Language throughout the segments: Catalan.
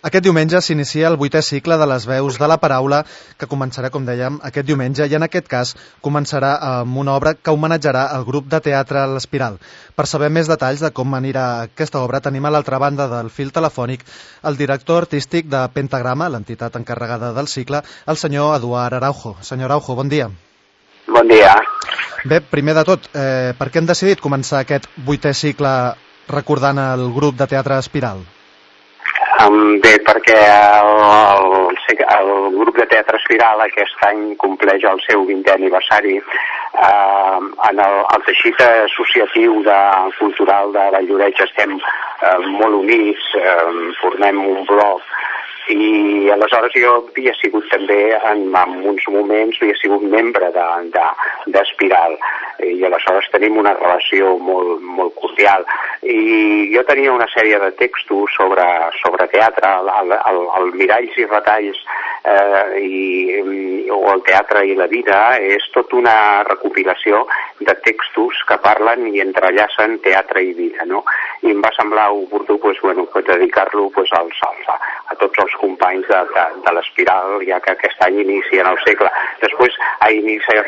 Aquest diumenge s'inicia el 8è cicle de les veus de la paraula, que començarà, com dèiem, aquest diumenge, i en aquest cas començarà amb una obra que homenatjarà el grup de teatre L'Espiral. Per saber més detalls de com anirà aquesta obra, tenim a l'altra banda del fil telefònic el director artístic de Pentagrama, l'entitat encarregada del cicle, el senyor Eduard Araujo. Senyor Araujo, bon dia. Bon dia. Bé, primer de tot, per què hem decidit començar aquest 8è cicle recordant el grup de teatre Espiral? Bé, perquè el grup de teatre Espiral aquest any compleix el seu 20è aniversari. En el teixit associatiu cultural de Valldoreix estem molt units, formem un bloc, i aleshores jo havia sigut també en uns moments havia sigut membre d'Espiral, i aleshores tenim una relació molt cordial, i jo tenia una sèrie de textos sobre teatre, el Miralls i retalls o el teatre i la vida és tota una recopilació de textos que parlen i entrellacen teatre i vida, no? I em va semblar oportú dedicar-lo a tots els companys de l'Espiral, ja que aquest any inicien el cicle. Després inicia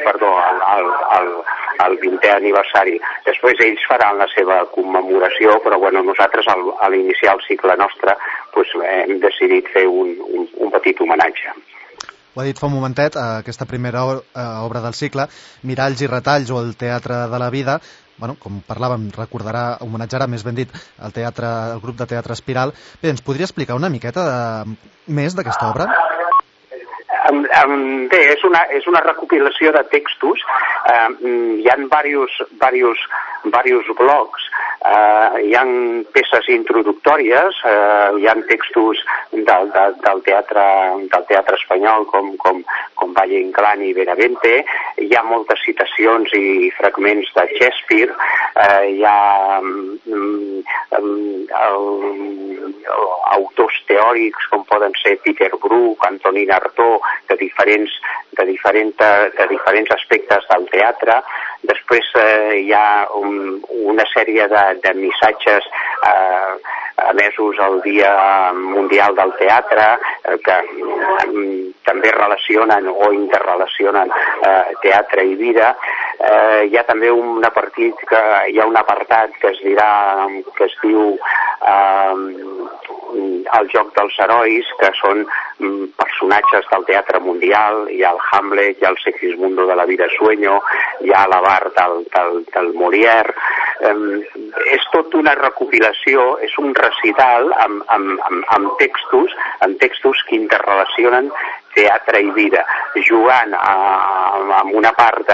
el 20è aniversari. Després ells faran la seva commemoració, però nosaltres a l'iniciar el cicle nostre hem decidit fer un petit homenatge. Ho ha dit fa un momentet, aquesta primera obra del cicle, Miralls i retalls o el teatre de la vida, com parlàvem, homenatjarà, més ben dit, el grup de teatre Espiral. Bé, ens podria explicar una miqueta més d'aquesta obra? Bé, és una recopilació de textos. Hi ha diversos blocs. Hi ha peces introductòries, hi ha textos del teatre espanyol com Valle Inclán i Benavente, hi ha moltes citacions i fragments de Shakespeare, hi ha autors teòrics com poden ser Peter Brook, Antonin Artaud, de diferents aspectes del teatre. Després hi ha una sèrie de missatges emesos al Dia Mundial del Teatre que també relacionen o interrelacionen teatre i vida. Hi ha també un apartat que es diu el joc dels herois, que són personatges del teatre mundial. Hi ha el Hamlet, hi ha el Segismundo de la vida sueño, hi ha l'Avart del Molière. És tota una recopilació, és un recital amb textos que interrelacionen teatre i vida, jugant amb una part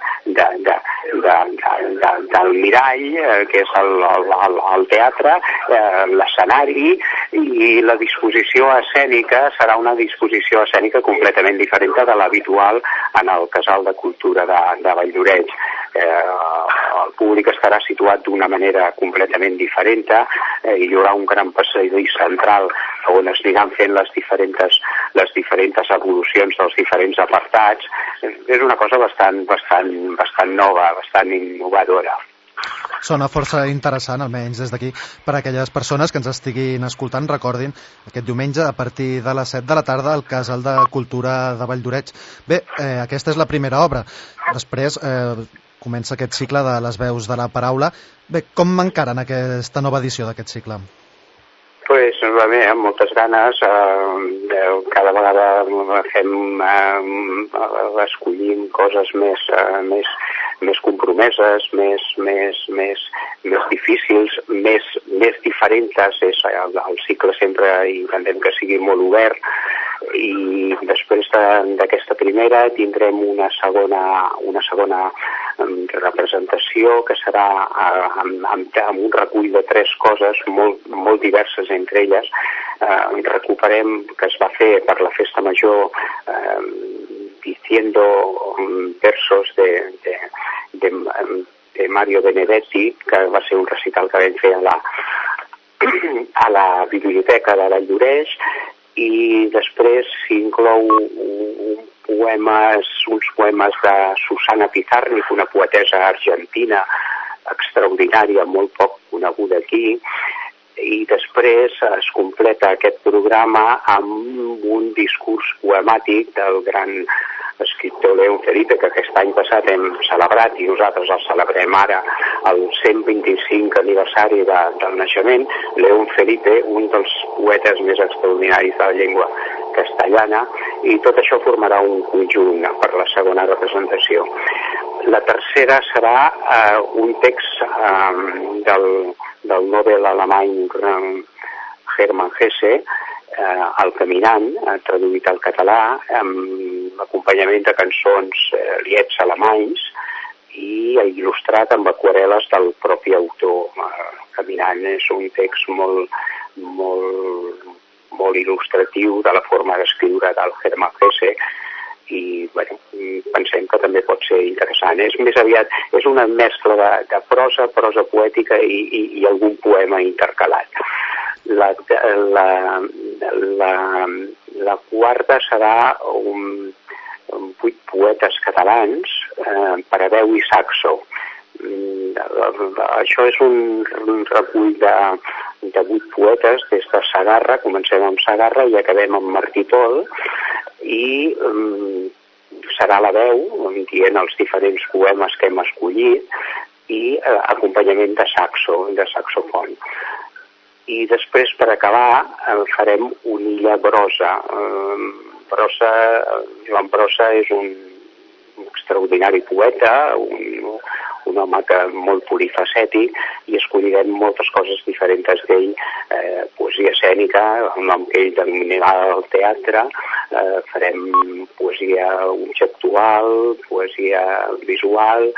del mirall, que és el teatre, l'escenari, i la disposició escènica serà una disposició escènica completament diferent de l'habitual en el Casal de Cultura de Valldoreix. El públic estarà situat d'una manera completament diferent, i hi haurà un gran passadís central on es aniran fent les diferents evolucions dels diferents apartats. És una cosa bastant nova, bastant innovadora. Sona força interessant, almenys des d'aquí, per a aquelles persones que ens estiguin escoltant. Recordin, aquest diumenge, a partir de les 7 de la tarda, al Casal de Cultura de Valldoreix. Bé, aquesta és la primera obra. Després comença aquest cicle de les veus de la paraula. Bé, com encaren aquesta nova edició d'aquest cicle? Pues bé, amb moltes ganes. Cada vegada escollim coses més compromeses, més difícils, més diferents. El cicle sempre intentem que sigui molt obert, i després d'aquesta primera tindrem una segona representació que serà amb un recull de 3 coses molt diverses entre elles. Recuperem, que es va fer per la Festa Major, diciendo versos de Mario Benedetti, que va ser un recital que vam fer a la biblioteca de Valldoreix, i després s'inclou uns poemes de Susana Pizarnik, una poetessa argentina extraordinària, molt poc coneguda aquí. i després es completa aquest programa amb un discurs poemàtic del gran escriptor León Felipe, que aquest any passat hem celebrat i nosaltres el celebrem ara el 125 aniversari del naixement. León Felipe, un dels poetes més extraordinaris de la llengua castellana, i tot això formarà un conjunt per la segona representació. La tercera serà un text del Nobel alemany Hermann Hesse, El caminant, traduït al català, amb acompanyament de cançons liets alemanys i il·lustrat amb aquarel·les del propi autor. Caminant és un text molt il·lustratiu de la forma d'escriure del Hermann Hesse i pensem que també pot ser interessant. És més aviat, és una mescla de prosa poètica i algun poema intercalat. La quarta serà 8 poetes catalans per a veu i saxo. Això és un recull de 8 poetes des de Segarra. Comencem amb Segarra i acabem amb Martí Pol, i serà la veu dient els diferents poemes que hem escollit i acompanyament de saxofon. I després, per acabar, farem una illa Brossa. Joan Brossa és un extraordinari poeta, un home molt polifacètic, i escollirem moltes coses diferents d'ell, poesia escènica, el nom que ell denominava el teatre, farem poesia objectual, poesia visual,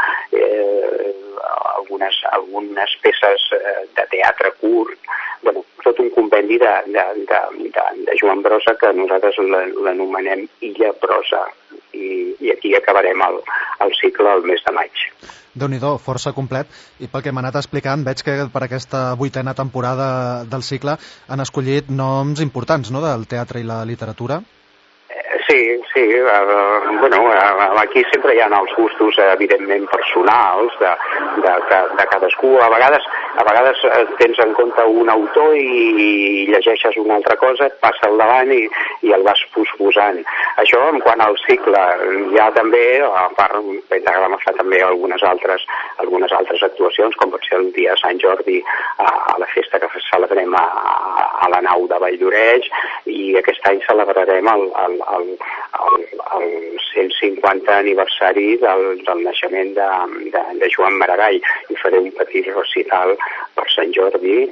algunes peces de teatre curt, tot un compendi de Joan Brossa que nosaltres l'anomenem Illa Brossa, i aquí acabarem el cicle el mes de maig. Déu-n'hi-do, força complet, i pel que m'ha anat explicant veig que per aquesta 8a temporada del cicle han escollit noms importants, no?, del teatre i la literatura. Sí. Aquí sempre hi ha els gustos, evidentment, personals de cadascú. A vegades tens en compte un autor i llegeixes una altra cosa, et passa al davant i el vas posposant. Això en quant al cicle. Hi ha també, a part, Pentagrama fa també algunes altres actuacions, com pot ser el dia de Sant Jordi a la festa que celebrem a la nau de Valldoreix, i aquest any celebrarem el 150 aniversari del naixement de Joan Maragall, i faré un petit recital per Sant Jordi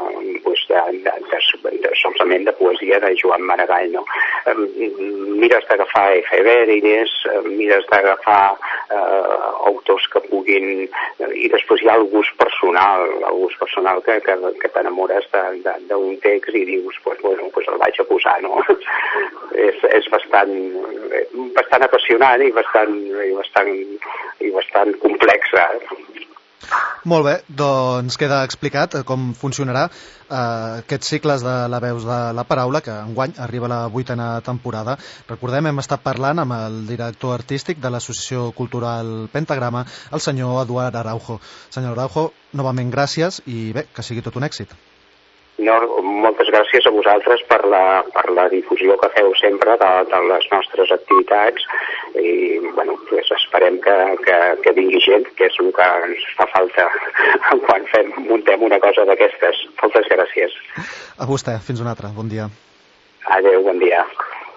solament de poesia de Joan Maragall. No? Mires d'agafar efemèrides, mires d'agafar autors que puguin, i després hi ha el gust personal que t'enamores d'un text i dius, el vaig a posar, no? És bastant apassionant i bastant complexa. Molt bé, doncs queda explicat com funcionarà aquests cicles de la veus de la paraula, que enguany arriba a la 8a temporada. Recordem, hem estat parlant amb el director artístic de l'Associació Cultural Pentagrama, el senyor Eduard Araujo. Senyor Araujo, novament gràcies i bé, que sigui tot un èxit. No, moltes gràcies a vosaltres per la difusió que feu sempre de les nostres activitats, i esperem que vingui gent, que és el que ens fa falta quan muntem una cosa d'aquestes. Moltes gràcies. A vostè, fins una altra. Bon dia. Adéu, bon dia.